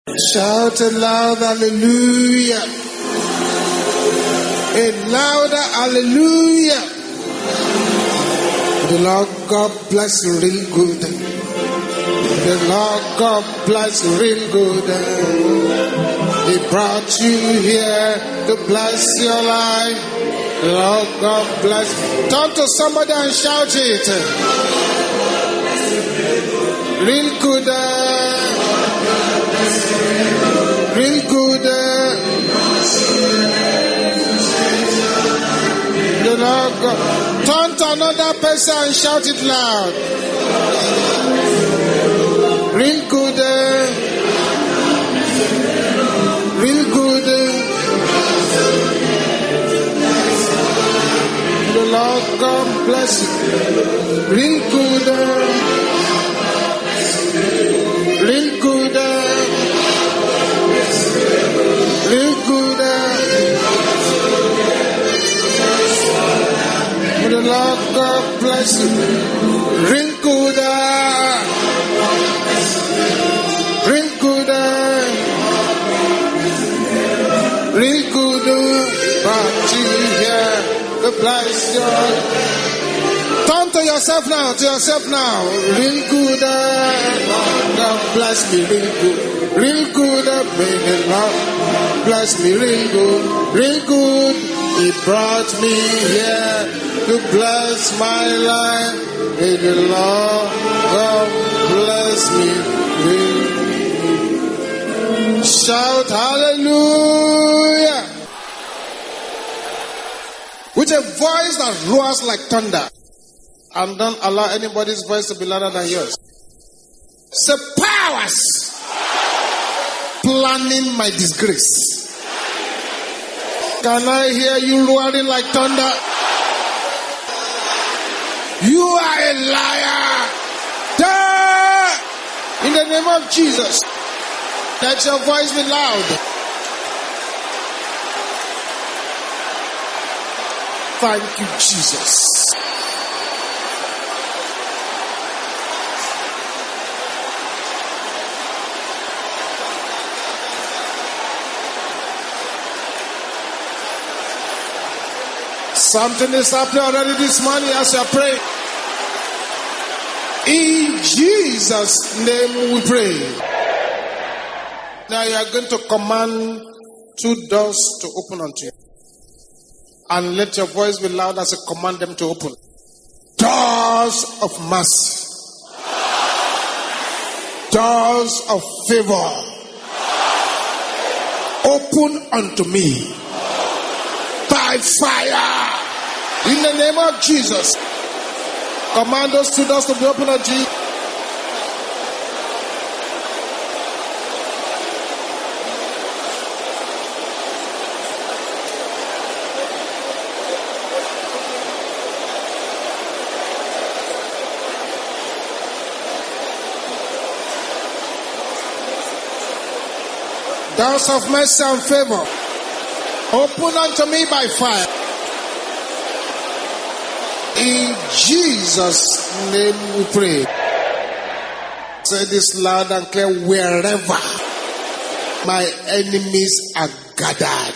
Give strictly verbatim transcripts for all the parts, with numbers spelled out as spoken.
Shout aloud, hallelujah. A louder hallelujah. The Lord God bless you real good. The Lord God bless you real good. He brought you here to bless your life. The Lord God bless. Turn to somebody and shout it. Real good. Real good. The Lord God. Turn to another person and shout it loud. Real good. Real good. The Lord God bless you. Real good. Real good. Real good. The Lord God bless you. Real good. Real good. Real good. But you here to bless you. Turn to yourself now, to yourself now. Real good. God bless me real good. Real good. May the Lord bless me real good. Real good. He brought me here to bless my life. May the Lord God bless me real good. Shout hallelujah. With a voice that roars like thunder. And don't allow anybody's voice to be louder than yours. Say, powers planning my disgrace. Can I hear you roaring like thunder? You are a liar. Die! In the name of Jesus. Let your voice be loud. Thank you, Jesus. Something is happening already this morning as you are praying. In Jesus' name we pray. Now you are going to command two doors to open unto you. And let your voice be loud as you command them to open. Doors of mercy. Doors of favor. Open unto me. By fire. In the name of Jesus. Command those two doors to be open unto you. Doors of mercy and favor. Open unto me by fire. In Jesus' name we pray. Say this loud and clear. Wherever my enemies are gathered,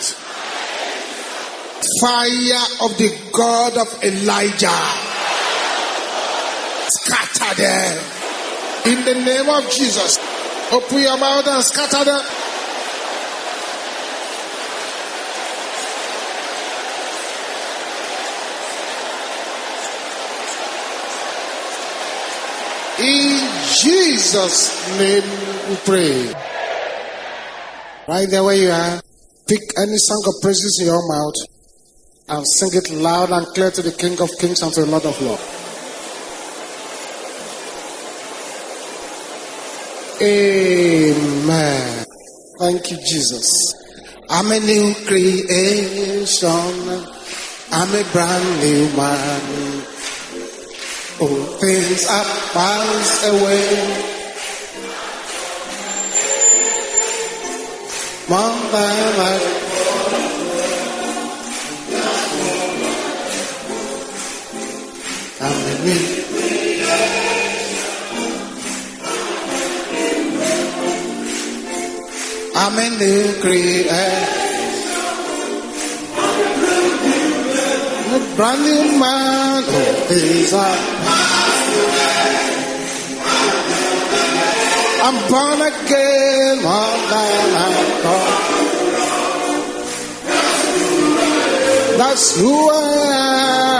fire of the God of Elijah, scatter them. In the name of Jesus. Open your mouth and scatter them. In Jesus' name we pray. Right there where you are, pick any song of praises in your mouth and sing it loud and clear to the King of Kings and to the Lord of Lords. Amen. Thank you, Jesus. I'm a new creation. I'm a brand new man. All things are passed away. More than I I'm a new I'm in the creation. Brand new man who is a I'm born again, more than I thought. That's who I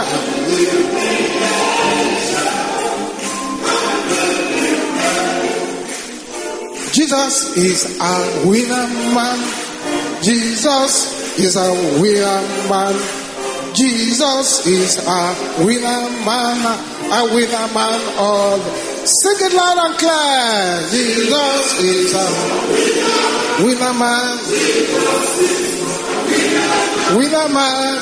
am. Jesus is a winner man. Jesus is a winner man. Jesus is a winner man, a winner man all. Sing it loud and clear. Jesus is a winner man. Winner man.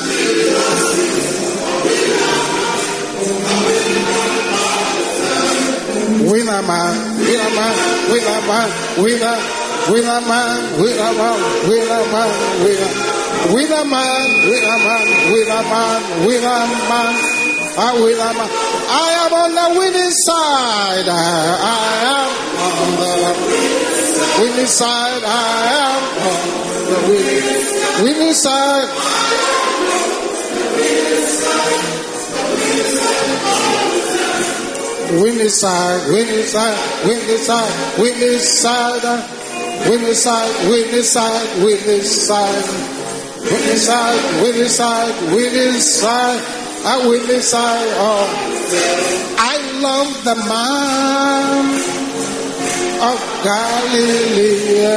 Winner man. Winner man. Winner man. Winner. Winner man. Winner man. Winner man. Winner. Winner man, winner man, winner man, winner man, a winner man. I am on the winning side. I am on the winning side. I am on the winning, winning side. Winning side, winning side, winning side, winning side, winning side, winning side, winning side. Winning side, winning side, winning side, I winning side. Oh, I love the man of Galilee,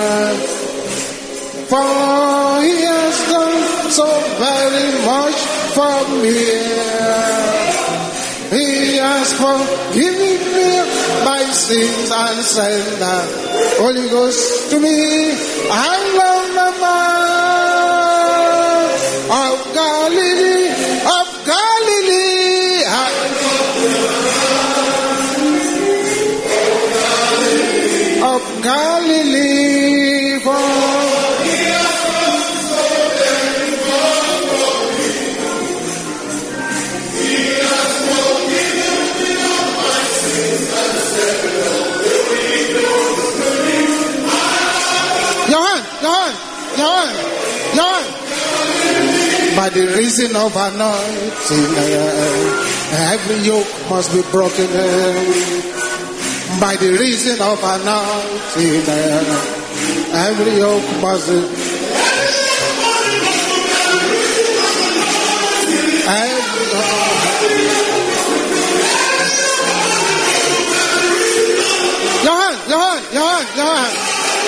for he has done so very much for me. He has forgiven me my sins and sent the Holy Ghost to me. I love the man of Galilee, of Galilee. Of Galilee, for he has done so very much for me. He has forgiven me of my sins and set the Holy Ghost to me. Your hand, your hand, your hand, your hand. By the reason of anointing, every yoke must be broken. By the reason of anointing, every yoke must be. Every your hand, your hand, your hand, your hand.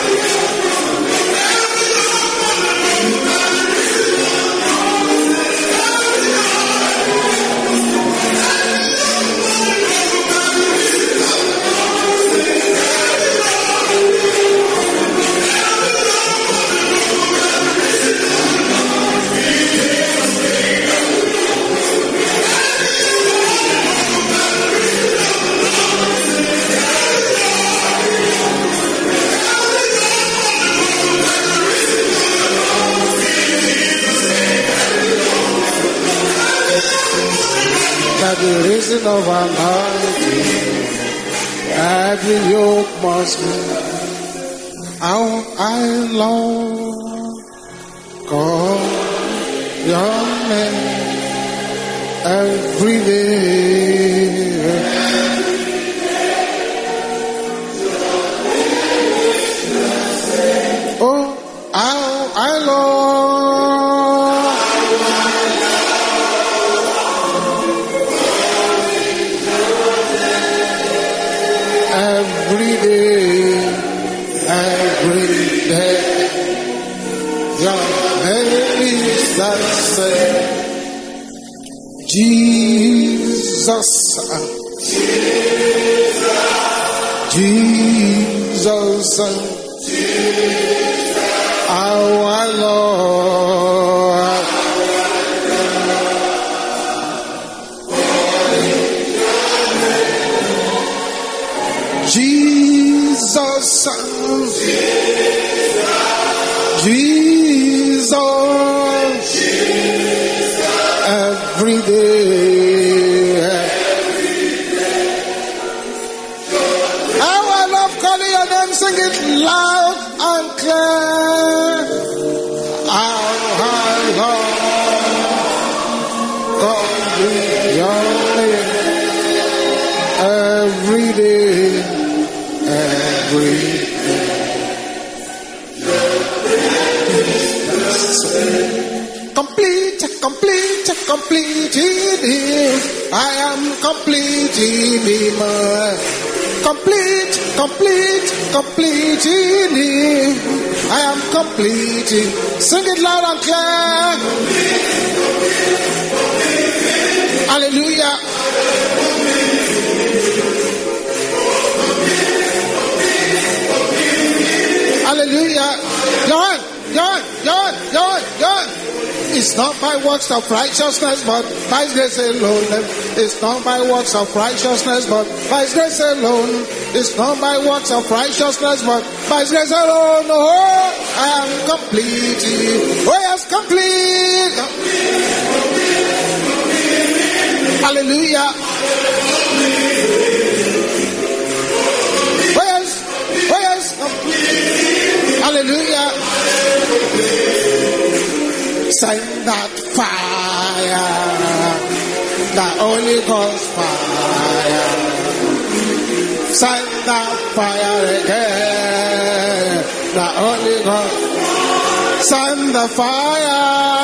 By the reason of anointing, every yoke must be. How I long call your name every day. Oh, how I long. Every day, every day, your name is the same. Jesus, Jesus, Jesus, our Lord. Jesus, Jesus, Jesus, every day. I love calling your name, sing it loud and clear. complete, complete in Him. I am complete in Him. Complete, complete, complete in Him. I am complete. Sing it loud and clear. Hallelujah. Hallelujah. John, John, John, John, John. It's not by works of righteousness, but by His grace alone. It's not by works of righteousness, but by His grace alone. It's not by works of righteousness, but by His grace alone. Oh, I am complete. Oh, yes, complete. Hallelujah. Oh, yes, oh, yes, complete. Hallelujah. Send that fire, that Holy Ghost fire. Send that fire again, that Holy Ghost. Send the fire,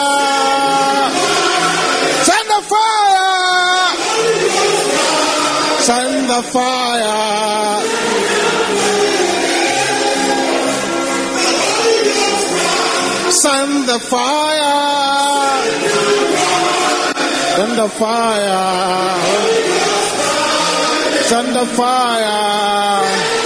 send the fire, send the fire. Send the fire, send the fire, send the fire.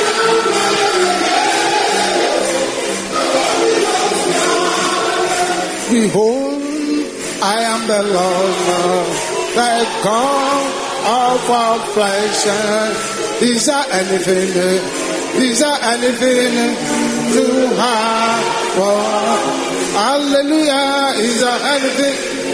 Behold, I am the Lord, the God of all flesh. Is there anything, is there anything to have for? Hallelujah. Is there anything?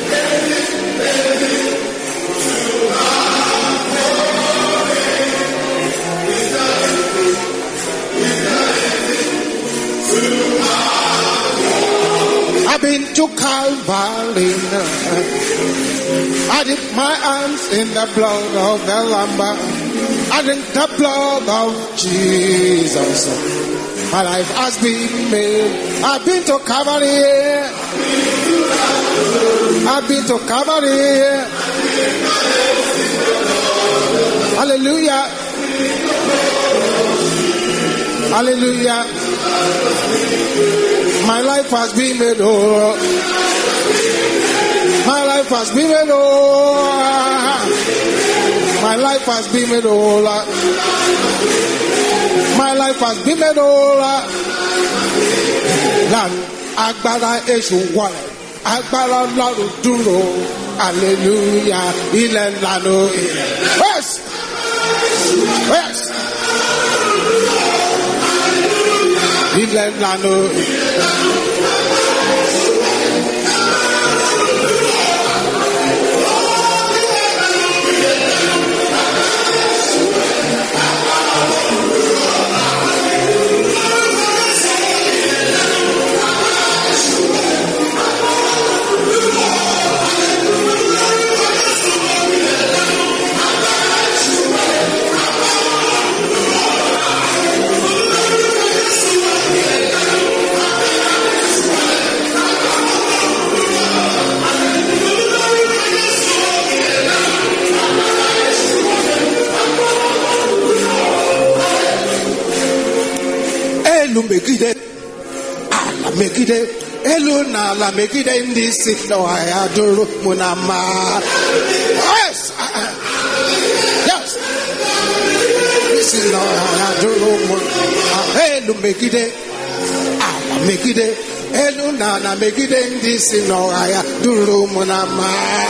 I've been to Calvary. I dip my hands in the blood of the Lamb. I drink the blood of Jesus. My life has been made. I've been to Calvary. I've been to Calvary. Hallelujah. Hallelujah. My life has been made whole. My life has been made whole. My life has been made whole. My life has been made whole. Lan agbára èṣù wọlẹ̀, agbára Ọlọ́run dúró. Hallelujah. Ilẹ̀ ńlanu. Yes. Yes. Ilẹ̀ ńlanu. Megide, ala megide, elu na ala megide ndị si n'ọhịa duru mụ na mma. Yes, yes. Si n'ọhịa duru mụ na elu megide, ala megide, elu na ala megide ndị si n'ọhịa duru mụ na mma.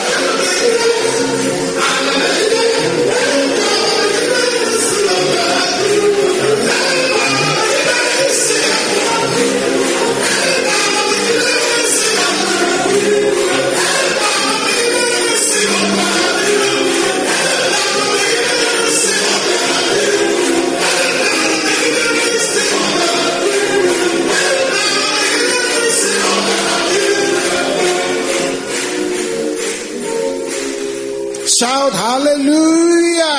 Shout hallelujah.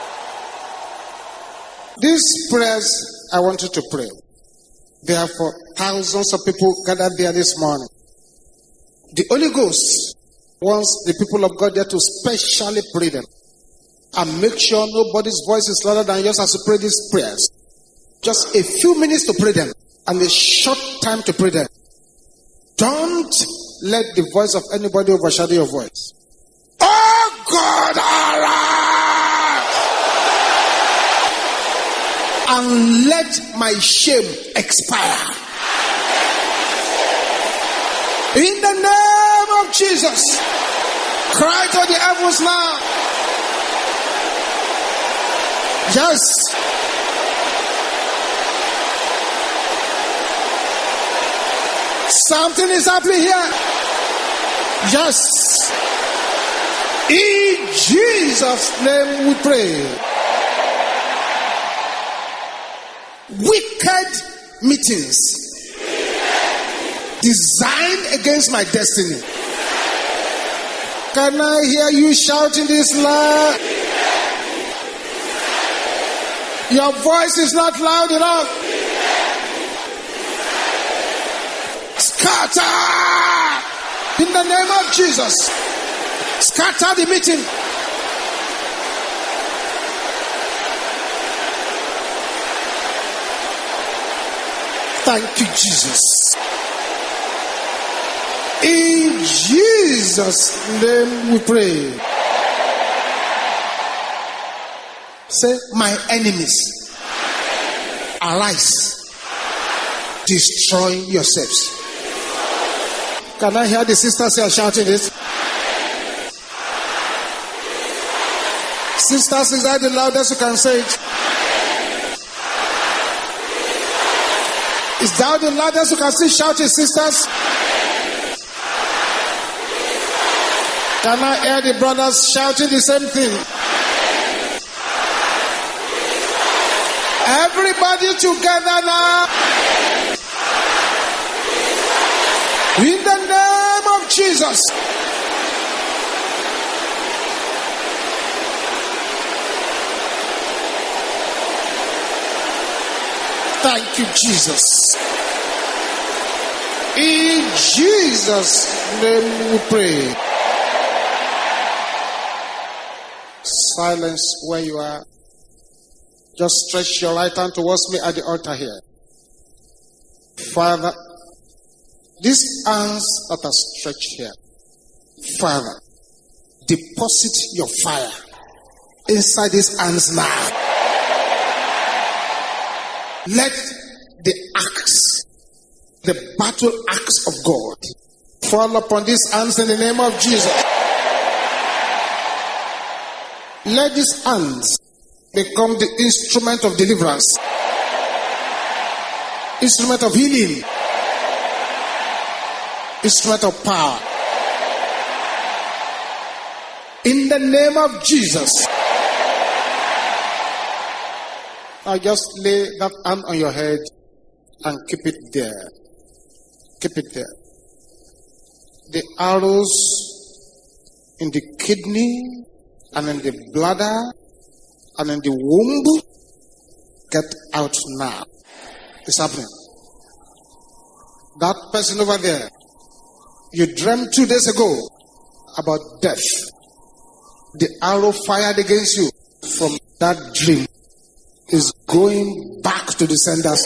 This prayers I want you to pray. Therefore, thousands of people gathered there this morning. The Holy Ghost wants the people of God there to specially pray them. And make sure nobody's voice is louder than yours as you pray these prayers. Just a few minutes to pray them. And a short time to pray them. Don't let the voice of anybody overshadow your voice. Oh God, arise! And let my shame expire. In the name of Jesus. Cry to the heavens now. Yes. Something is happening here. Yes. In Jesus' name we pray. Wicked meetings designed against my destiny. Can I hear you shouting this loud? Your voice is not loud enough. Scatter! In the name of Jesus. Scatter the meeting. Thank you, Jesus. In Jesus' name we pray. Say, my enemies, arise, destroy yourselves. Can I hear the sisters here shouting this? Sisters, is that the loudest you can say it? Is that the loudest you can still shout it, sisters? Can I hear the brothers shouting the same thing? Everybody together now. In the name of Jesus. Thank you, Jesus. In Jesus' name we pray. Silence where you are. Just stretch your right hand towards me at the altar here. Father, these hands that are stretched here, Father, deposit your fire inside these hands now. Let the axe, the battle axe of God, fall upon these hands in the name of Jesus. Let these hands become the instrument of deliverance, instrument of healing, instrument of power. In the name of Jesus. Now just lay that hand on your head and keep it there. Keep it there. The arrows in the kidney and in the bladder and in the womb, get out now. It's happening. That person over there, you dreamt two days ago about death. The arrow fired against you from that dream is going back to the senders.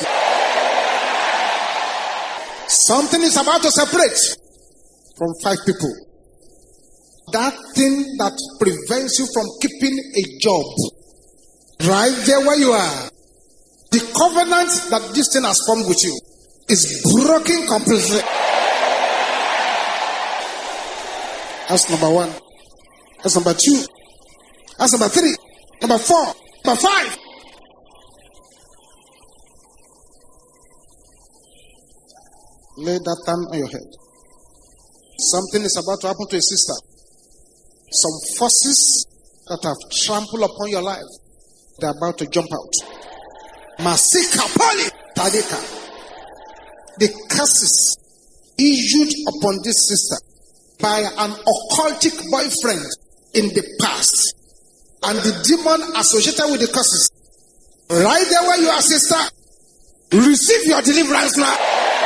Something is about to separate from five people. That thing that prevents you from keeping a job, right there where you are, the covenant that this thing has formed with you is broken completely. That's number one. That's number two. That's number three. Number four. Number five. Lay that hand on your head. Something is about to happen to a sister. Some forces that have trampled upon your life, they're about to jump out. Masika Poli Tadeka. The curses issued upon this sister by an occultic boyfriend in the past, and the demon associated with the curses, right there where you are, sister, receive your deliverance now.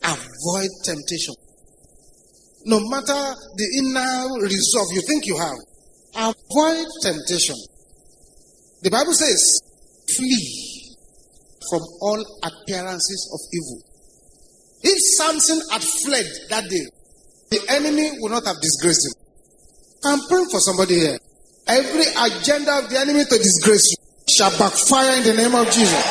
avoid temptation. No matter the inner resolve you think you have, avoid temptation. The Bible says, flee from all appearances of evil. If Samson had fled that day, the enemy would not have disgraced him. I'm praying for somebody here. Every agenda of the enemy to disgrace you shall backfire in the name of Jesus.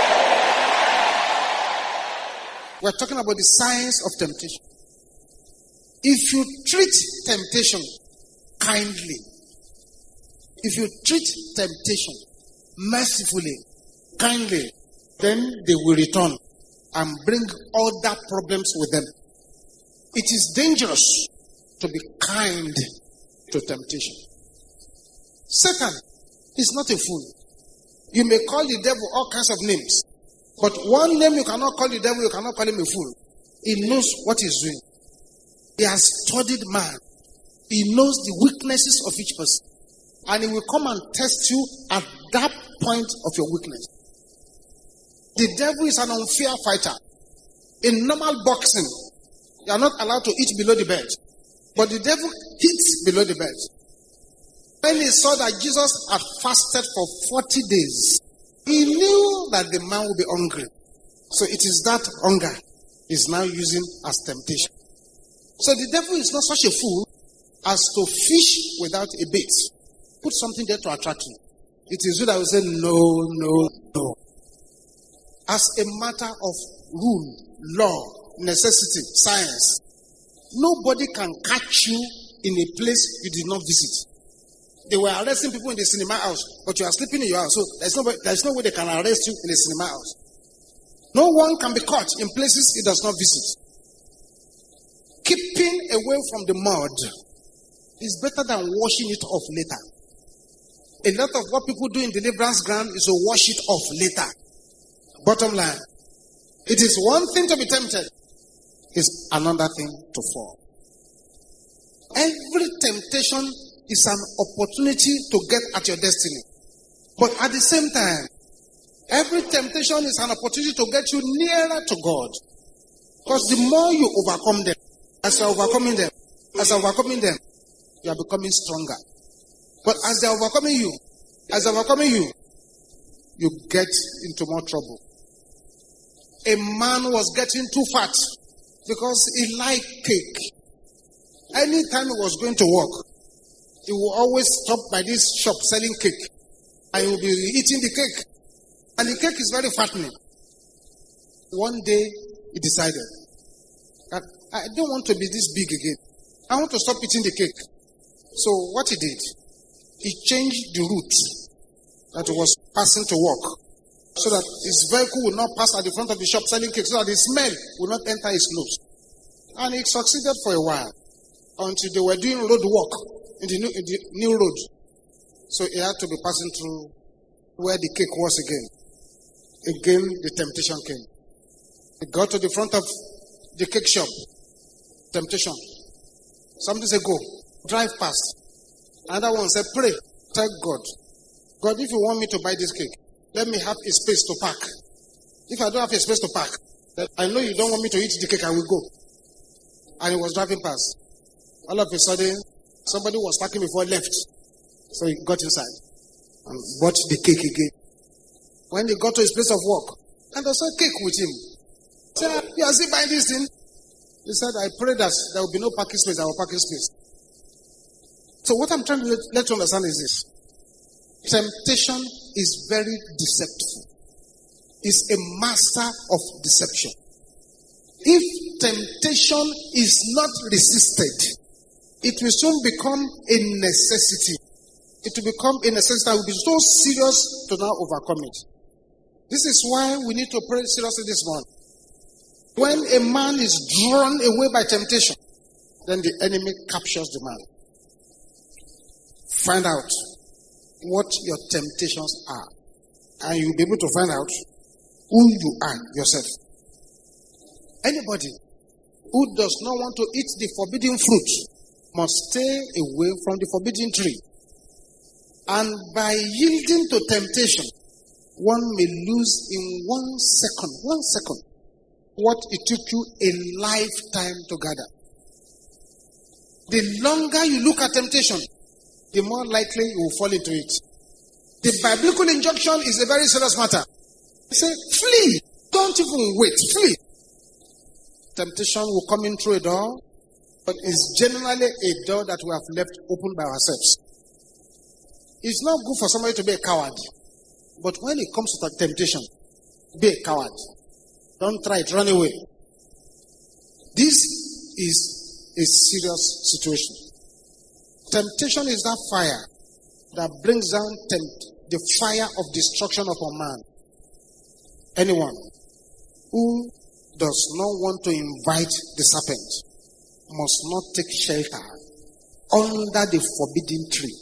We're talking about the signs of temptation. If you treat temptation kindly, if you treat temptation mercifully, kindly, then they will return and bring other problems with them. It is dangerous to be kind to temptation. Satan is not a fool. You may call the devil all kinds of names, but one name you cannot call the devil, you cannot call him a fool. He knows what he's doing. He has studied man. He knows the weaknesses of each person. And he will come and test you at that point of your weakness. The devil is an unfair fighter. In normal boxing, you are not allowed to eat below the belt. But the devil hits below the belt. When he saw that Jesus had fasted for forty days, he knew that the man would be hungry. So it is that hunger he's now using as temptation. So the devil is not such a fool as to fish without a bait. Put something there to attract you. It is you that will say, no, no, no. As a matter of rule, law, necessity, science, nobody can catch you in a place you did not visit. They were arresting people in the cinema house, but you are sleeping in your house. So there's no, there's no way they can arrest you in a cinema house. No one can be caught in places he does not visit. Keeping away from the mud is better than washing it off later. A lot of what people do in deliverance ground is to wash it off later. Bottom line, it is one thing to be tempted, it's another thing to fall. Every temptation is an opportunity to get at your destiny. But at the same time, every temptation is an opportunity to get you nearer to God. Because the more you overcome them, as you are overcoming them, as you are overcoming them, you are becoming stronger. But as they are overcoming you, as they are overcoming you, you get into more trouble. A man was getting too fat because he liked cake. Anytime he was going to work, he will always stop by this shop selling cake. And he will be eating the cake. And the cake is very fattening. One day, he decided that I don't want to be this big again. I want to stop eating the cake. So what he did, he changed the route that he was passing to work, so that his vehicle will not pass at the front of the shop selling cake, so that the smell will not enter his nose. And he succeeded for a while, until they were doing road work in the new, in the new road. So he had to be passing through where the cake was again. Again, the temptation came. He got to the front of the cake shop. Temptation. Somebody said, go. Drive past. Another one said, pray. Tell God. God, if you want me to buy this cake, let me have a space to park. If I don't have a space to park, then I know you don't want me to eat the cake, I will go. And he was driving past. All of a sudden, somebody was parking before he left. So he got inside and bought the cake again. When he got to his place of work, and there was a cake with him. He said, you are still buying this thing? He said, I pray that there will be no parking space, there will parking space. So what I'm trying to let, let you understand is this. Temptation is very deceptive. It's a master of deception. If temptation is not resisted, it will soon become a necessity. It will become a necessity that will be so serious to now overcome it. This is why we need to pray seriously this morning. When a man is drawn away by temptation, then the enemy captures the man. Find out what your temptations are, and you'll be able to find out who you are yourself. Anybody who does not want to eat the forbidden fruit must stay away from the forbidden tree. And by yielding to temptation, one may lose in one second, one second, what it took you a lifetime to gather. The longer you look at temptation, the more likely you will fall into it. The biblical injunction is a very serious matter. Say, flee. Don't even wait. Flee. Temptation will come in through a door, but it's generally a door that we have left open by ourselves. It's not good for somebody to be a coward. But when it comes to temptation, be a coward. Don't try it. Run away. This is a serious situation. Temptation is that fire that brings down tempt, the fire of destruction upon man. Anyone who does not want to invite the serpent must not take shelter under the forbidden tree.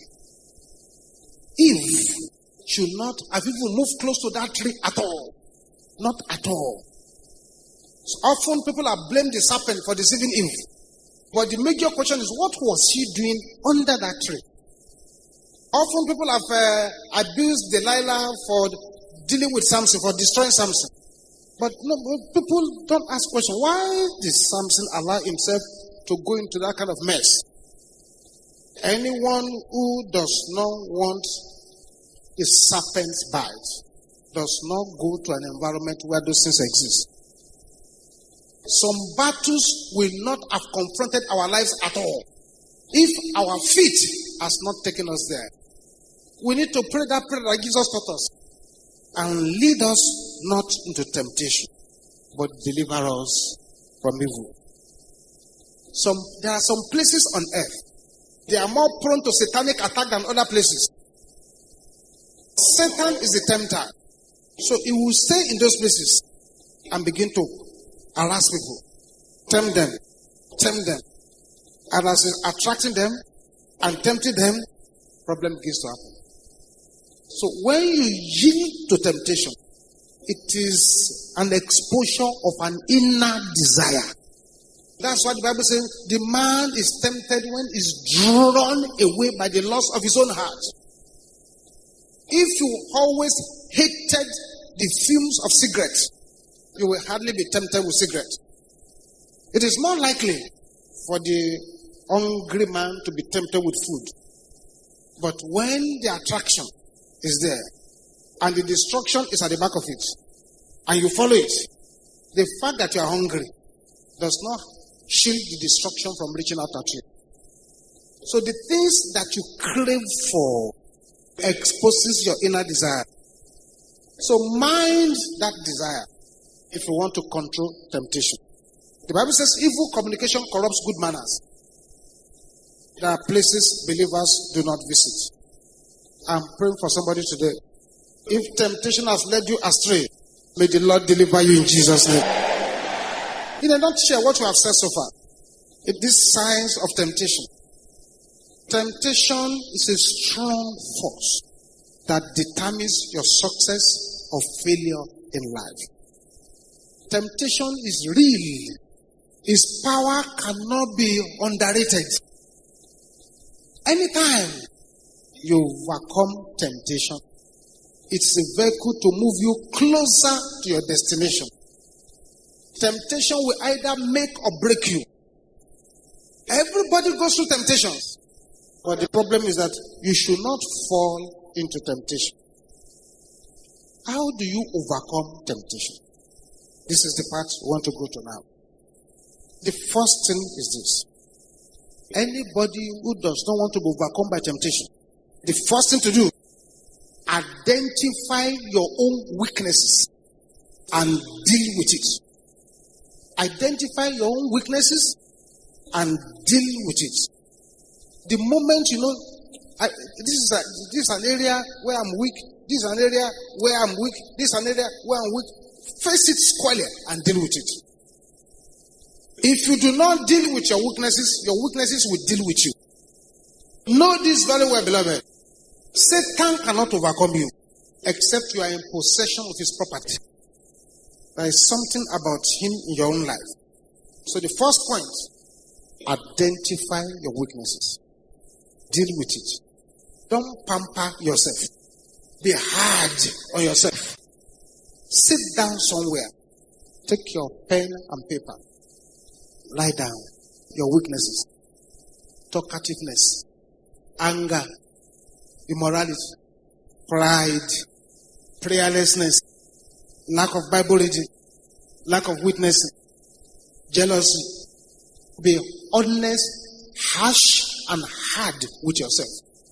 Eve should not have even moved close to that tree at all. Not at all. So often people have blamed the serpent for deceiving Eve. But the major question is, what was he doing under that tree? Often people have uh, abused Delilah for dealing with Samson, for destroying Samson. But no, people don't ask questions. Why did Samson allow himself to go into that kind of mess? Anyone who does not want a serpent's bite does not go to an environment where those things exist. Some battles will not have confronted our lives at all if our feet has not taken us there. We need to pray that prayer that gives us purpose and lead us not into temptation, but deliver us from evil. Some there are some places on earth, they are more prone to satanic attack than other places. Satan is the tempter. So he will stay in those places and begin to harass people, tempt them, tempt them. And as he's attracting them and tempting them, problem begins to happen. So when you yield to temptation, it is an exposure of an inner desire. That's why the Bible says the man is tempted when he's drawn away by the lust of his own heart. If you always hated the fumes of cigarettes, you will hardly be tempted with cigarettes. It is more likely for the hungry man to be tempted with food. But when the attraction is there and the destruction is at the back of it and you follow it, the fact that you are hungry does not shield the destruction from reaching out at you. So the things that you crave for exposes your inner desire. So mind that desire if you want to control temptation. The Bible says evil communication corrupts good manners. There are places believers do not visit. I'm praying for somebody today. If temptation has led you astray, may the Lord deliver you in Jesus' name. In a nutshell, what we have said so far, it is signs of temptation. Temptation is a strong force that determines your success or failure in life. Temptation is real. Its power cannot be underrated. Anytime you overcome temptation, it's a vehicle to move you closer to your destination. Temptation will either make or break you. Everybody goes through temptations. But the problem is that you should not fall into temptation. How do you overcome temptation? This is the part we want to go to now. The first thing is this. Anybody who does not want to be overcome by temptation, the first thing to do, identify your own weaknesses and deal with it. Identify your own weaknesses and deal with it. The moment you know, I, this is a, this is an area where I'm weak, this is an area where I'm weak, this is an area where I'm weak, face it squarely and deal with it. If you do not deal with your weaknesses, your weaknesses will deal with you. Know this very well, beloved. Satan cannot overcome you except you are in possession of his property. There is something about him in your own life. So the first point, identify your weaknesses. Deal with it. Don't pamper yourself. Be hard on yourself. Sit down somewhere Take your pen and paper. Lie down. Your weaknesses. Talkativeness. Anger. Immorality. Pride. Prayerlessness. Lack of Bible reading. Lack of witnessing. Jealousy. Be honest, harsh, and hard with yourself.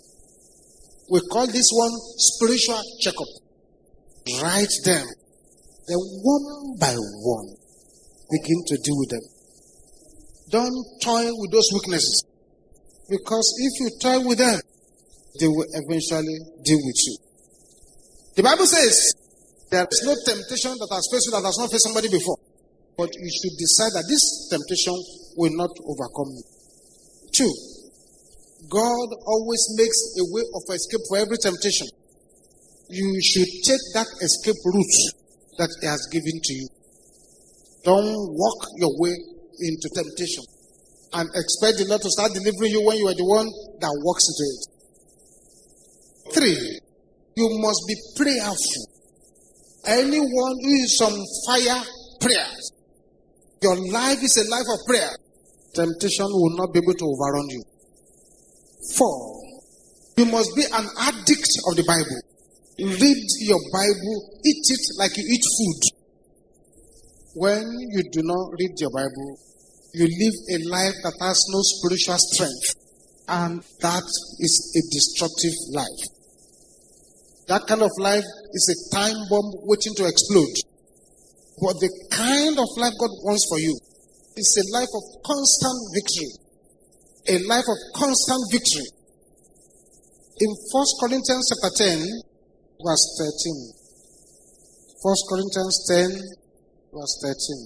We call this one spiritual checkup. Write them. Then one by one, begin to deal with them. Don't toy with those weaknesses. Because if you toy with them, they will eventually deal with you. The Bible says, there is no temptation that has faced you that has not faced somebody before. But you should decide that this temptation will not overcome you. Two, God always makes a way of escape for every temptation. You should take that escape route that He has given to you. Don't walk your way into temptation and expect the Lord to start delivering you when you are the one that walks into it. Three, you must be prayerful. Anyone who is on fire, prayers. Your life is a life of prayer. Temptation will not be able to overrun you. Four, you must be an addict of the Bible. Read your Bible, eat it like you eat food. When you do not read your Bible, you live a life that has no spiritual strength. And that is a destructive life. That kind of life is a time bomb waiting to explode. But the kind of life God wants for you is a life of constant victory. A life of constant victory. In First Corinthians chapter ten, verse thirteen. First Corinthians ten, verse thirteen.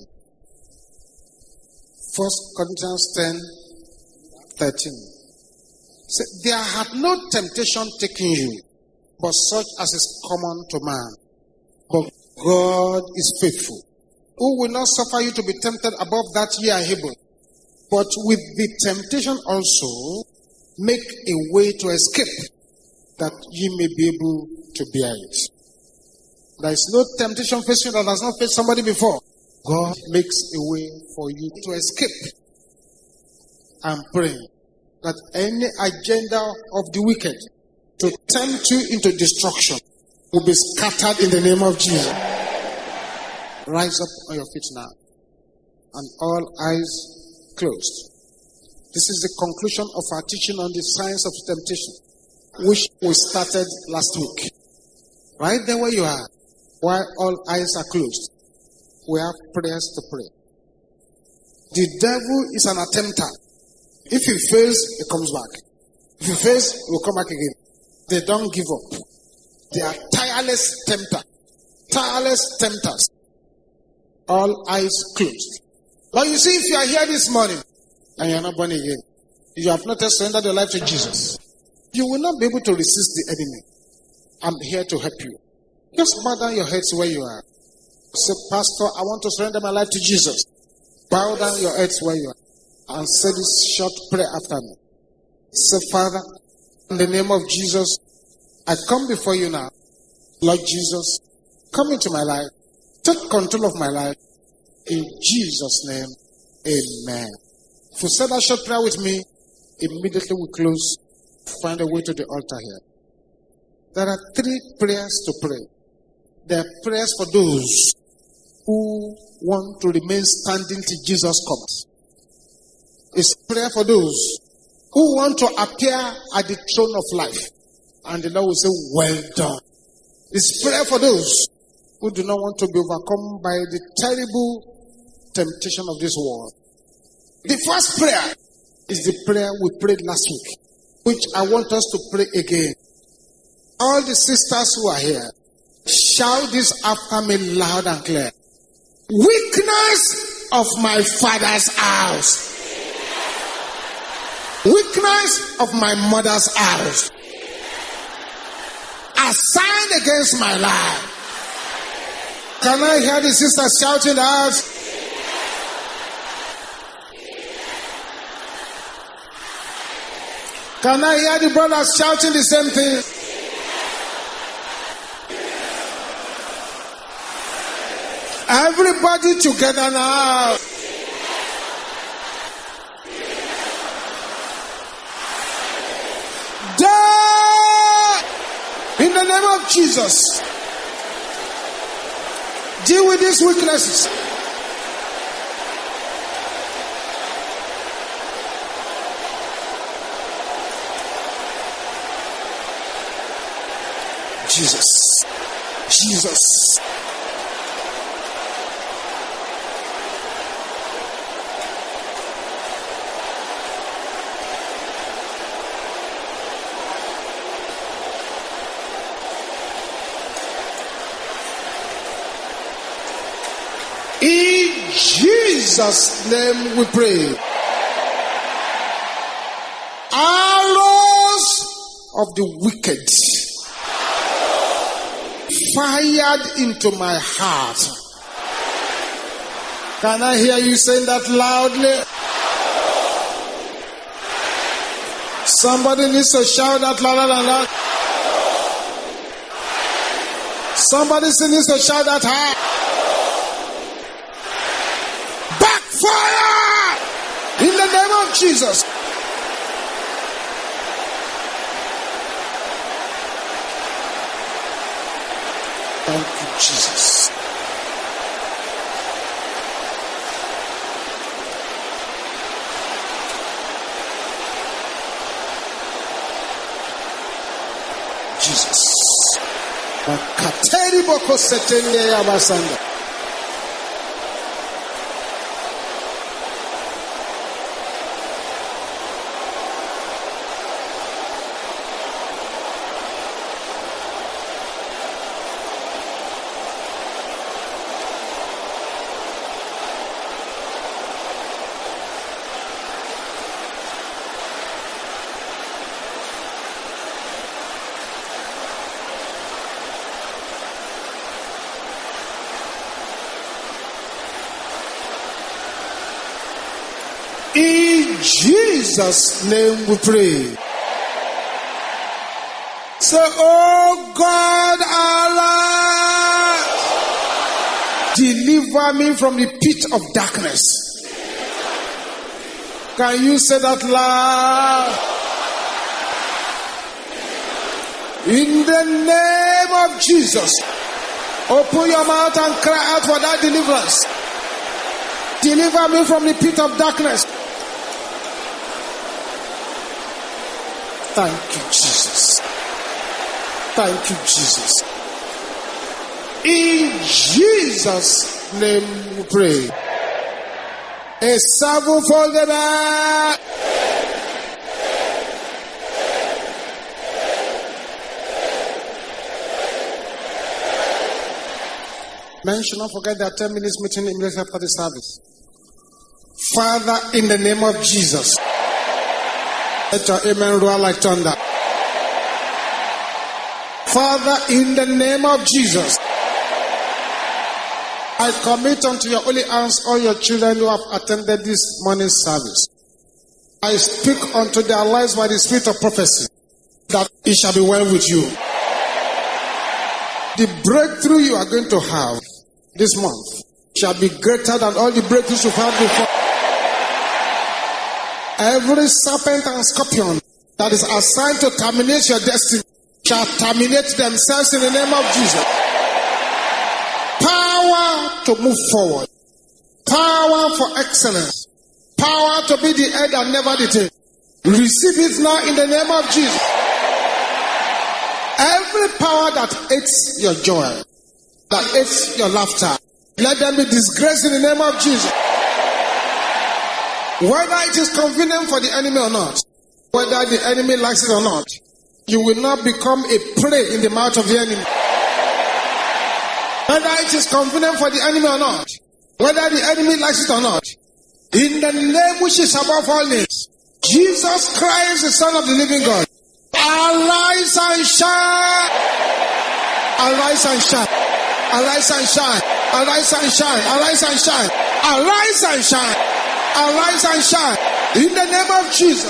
First Corinthians ten, thirteen. So, there had no temptation taken you, but such as is common to man. But God is faithful, who will not suffer you to be tempted above that ye are able, but with the temptation also make a way to escape, that ye may be able to bear it. There is no temptation facing that has not faced somebody before. God makes a way for you to escape. I'm praying that any agenda of the wicked to tempt you into destruction will be scattered in the name of Jesus. Rise up on your feet now, and all eyes closed. This is the conclusion of our teaching on the science of temptation, which we started last week. Right there where you are, while all eyes are closed, we have prayers to pray. The devil is an attempter. If he fails, he comes back. If he fails, he will come back again. They don't give up. They are tireless tempter. Tireless tempters. All eyes closed. But you see, if you are here this morning and you are not born again, you have not yet surrendered your life to Jesus, you will not be able to resist the enemy. I'm here to help you. Just bow down your heads where you are. Say, Pastor, I want to surrender my life to Jesus. Bow down your heads where you are and say this short prayer after me. Say, Father, in the name of Jesus, I come before you now. Lord Jesus, come into my life. Take control of my life. In Jesus' name, amen. If you said that short prayer with me, immediately we close. Find a way to the altar here. There are three prayers to pray. There are prayers for those who want to remain standing till Jesus comes. It's prayer for those who want to appear at the throne of life. And the Lord will say, well done. It's prayer for those who do not want to be overcome by the terrible temptation of this world. The first prayer is the prayer we prayed last week, which I want us to pray again. All the sisters who are here, shout this after me loud and clear. Weakness of my father's house. Weakness of my mother's house. Assigned against my life. Can I hear the sisters shouting out? Can I hear the brothers shouting the same thing? Everybody together now. Die in the name of Jesus. Deal with these weaknesses. Jesus. Jesus. In Jesus' name we pray. Arrows of the wicked fired into my heart. Can I hear you saying that loudly? Somebody needs to shout that louder than that. Somebody needs to shout that high. Backfire! In the name of Jesus. Thank you, Jesus. Jesus. Makateri boko setende ya basanda. In Jesus' name we pray. Say, oh God, Allah, deliver me from the pit of darkness. Can you say that loud? In the name of Jesus, open your mouth and cry out for that deliverance. Deliver me from the pit of darkness. Thank you, Jesus. Thank you, Jesus. In Jesus' name we pray. A sevenfold back. Men should not forget their ten minutes meeting immediately after the service. Father, in the name of Jesus, let your amen roar like thunder. Father, in the name of Jesus, I commit unto your holy hands all your children who have attended this morning service. I speak unto their lives by the spirit of prophecy, that it shall be well with you. The breakthrough you are going to have this month shall be greater than all the breakthroughs you've had before. Every serpent and scorpion that is assigned to terminate your destiny shall terminate themselves in the name of Jesus. Power to move forward. Power for excellence. Power to be the head and never the tail. Receive it now in the name of Jesus. Every power that hates your joy, that hates your laughter, let them be disgraced in the name of Jesus. Whether it is convenient for the enemy or not, whether the enemy likes it or not, you will not become a prey in the mouth of the enemy. Whether it is convenient for the enemy or not, whether the enemy likes it or not, in the name which is above all names, Jesus Christ, the Son of the living God, arise and shine. Arise and shine. Arise and shine. Arise and shine. Arise and shine. Arise and shine. Arise and shine. In the name of Jesus.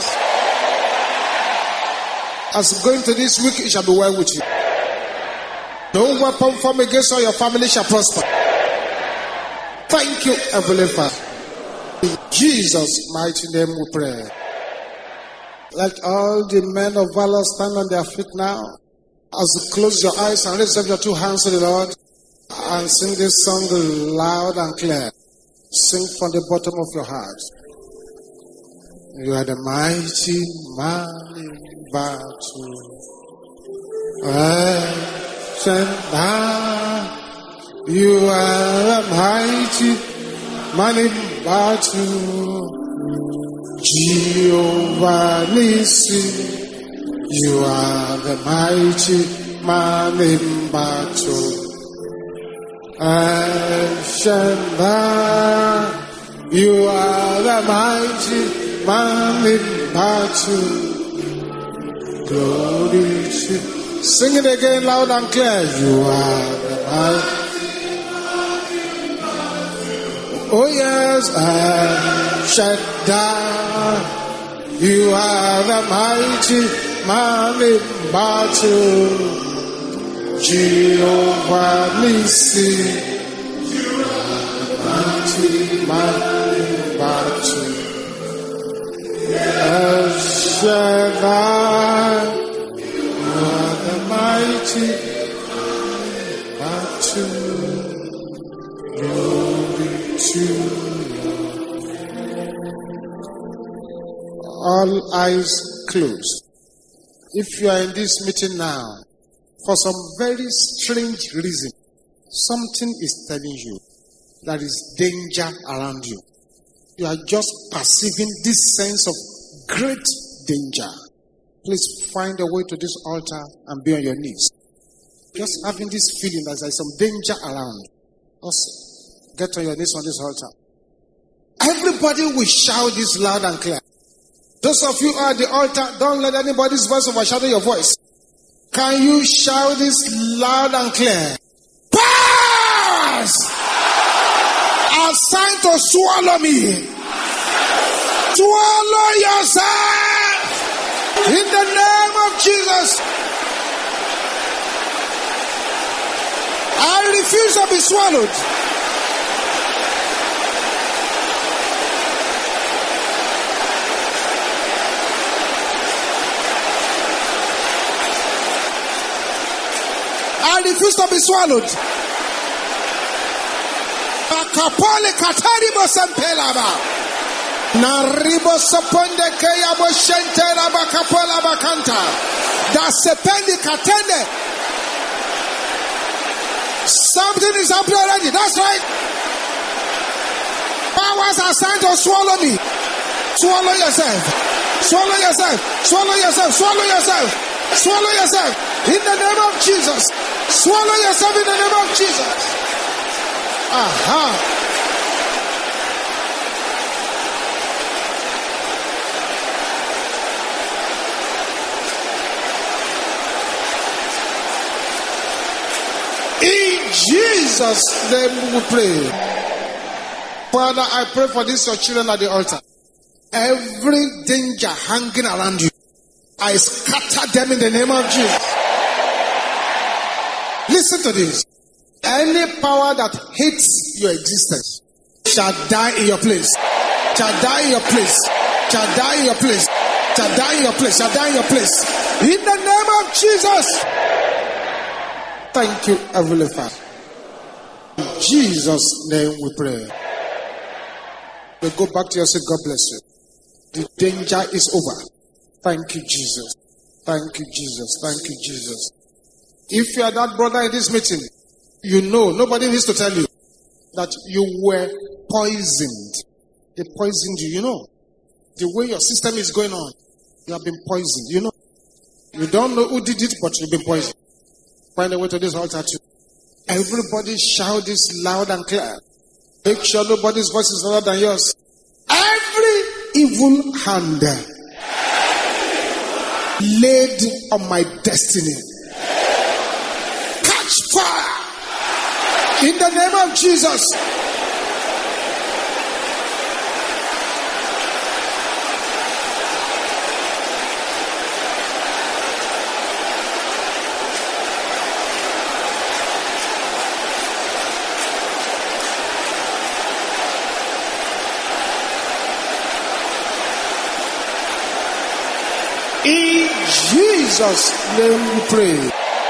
As you go into this week, it shall be well with you. No weapon formed against all your family shall prosper. Thank you, Heavenly Father. In Jesus' mighty name we pray. Let all the men of valor stand on their feet now. As you close your eyes and raise up your two hands to the Lord and sing this song loud and clear. Sing from the bottom of your heart. You are the mighty man in battle. You are the mighty man in battle. Jehovah Nissi. You are the mighty man in battle. El Shaddai. You are the mighty man in battle. Glory to. Sing it again loud and clear. You are the mighty man in battle. Oh yes, El Shaddai. You are the mighty man in battle. Jehovah Nissi. You are the mighty man in battle. El Shaddai. You are the mighty battle. Glory to. All eyes closed. If you are in this meeting now, for some very strange reason, something is telling you there is danger around you. You are just perceiving this sense of great danger. Please find a way to this altar and be on your knees. Just having this feeling that there is some danger around. Just get on your knees on this altar. Everybody will shout this loud and clear. Those of you at the altar, don't let anybody's voice overshadow your voice. Can you shout this loud and clear? Powers assigned to swallow me. Swallow yourself in the name of Jesus. I refuse to be swallowed. I refuse to be swallowed. Akapole kataribo sempelaba. Naribo soponde keyabo shentera bakapola bakanta. Da sependi katende. Something is happening already. That's right. Powers are assigned to swallow me. Swallow yourself. Swallow yourself. Swallow yourself. Swallow yourself. Swallow yourself. In the name of Jesus. Swallow yourself in the name of Jesus. Aha. In Jesus' name we pray. Father, I pray for these your children at the altar. Every danger hanging around you, I scatter them in the name of Jesus. Listen to this. Any power that hates your existence shall die in your place. Shall die in your place. Shall die in your place. Shall die in your place. Shall die in your place. In the name of Jesus. Thank you, Heavenly Father. In Jesus' name we pray. We go back to your seat. God bless you. The danger is over. Thank you, Jesus. Thank you, Jesus. Thank you, Jesus. If you are that brother in this meeting, you know, nobody needs to tell you that you were poisoned. They poisoned you, you know. The way your system is going on, you have been poisoned, you know. You don't know who did it, but you've been poisoned. Find a way to this altar too. Everybody shout this loud and clear. Make sure nobody's voice is louder than yours. Every evil hand laid on my destiny, catch fire in the name of Jesus. Jesus' name we pray.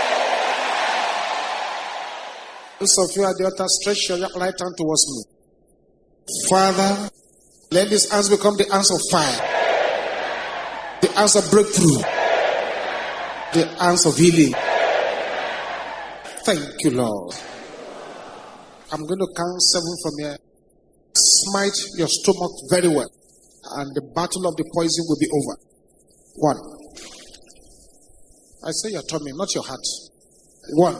Those of you at the altar, stretch your right hand towards me. Father, let these hands become the hands of fire, the hands of breakthrough, the hands of healing. Thank you, Lord. I'm going to count seven from here. Smite your stomach very well, and the battle of the poison will be over. One. I say your tummy, not your heart. One.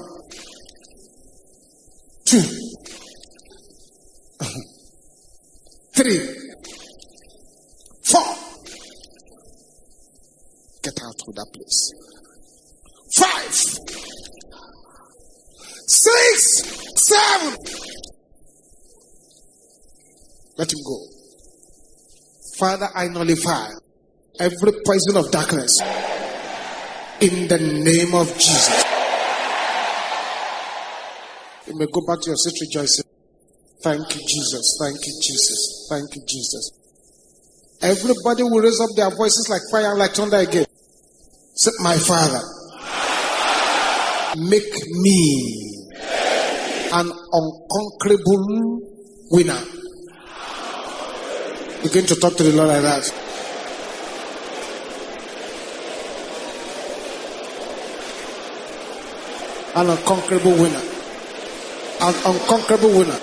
Two. Three. Four. Get out of that place. Five. Six. Seven. Let him go. Father, I nullify every poison of darkness in the name of Jesus. You may go back to your seat rejoicing. Thank you, Jesus. Thank you, Jesus. Thank you, Jesus. Everybody will raise up their voices like fire and like thunder again. Say, my Father, make me an unconquerable winner. Begin to talk to the Lord like that. An unconquerable winner. An unconquerable winner.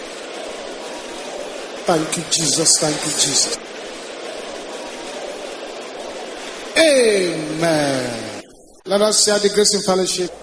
Thank you, Jesus. Thank you, Jesus. Amen. Let us share the grace in fellowship.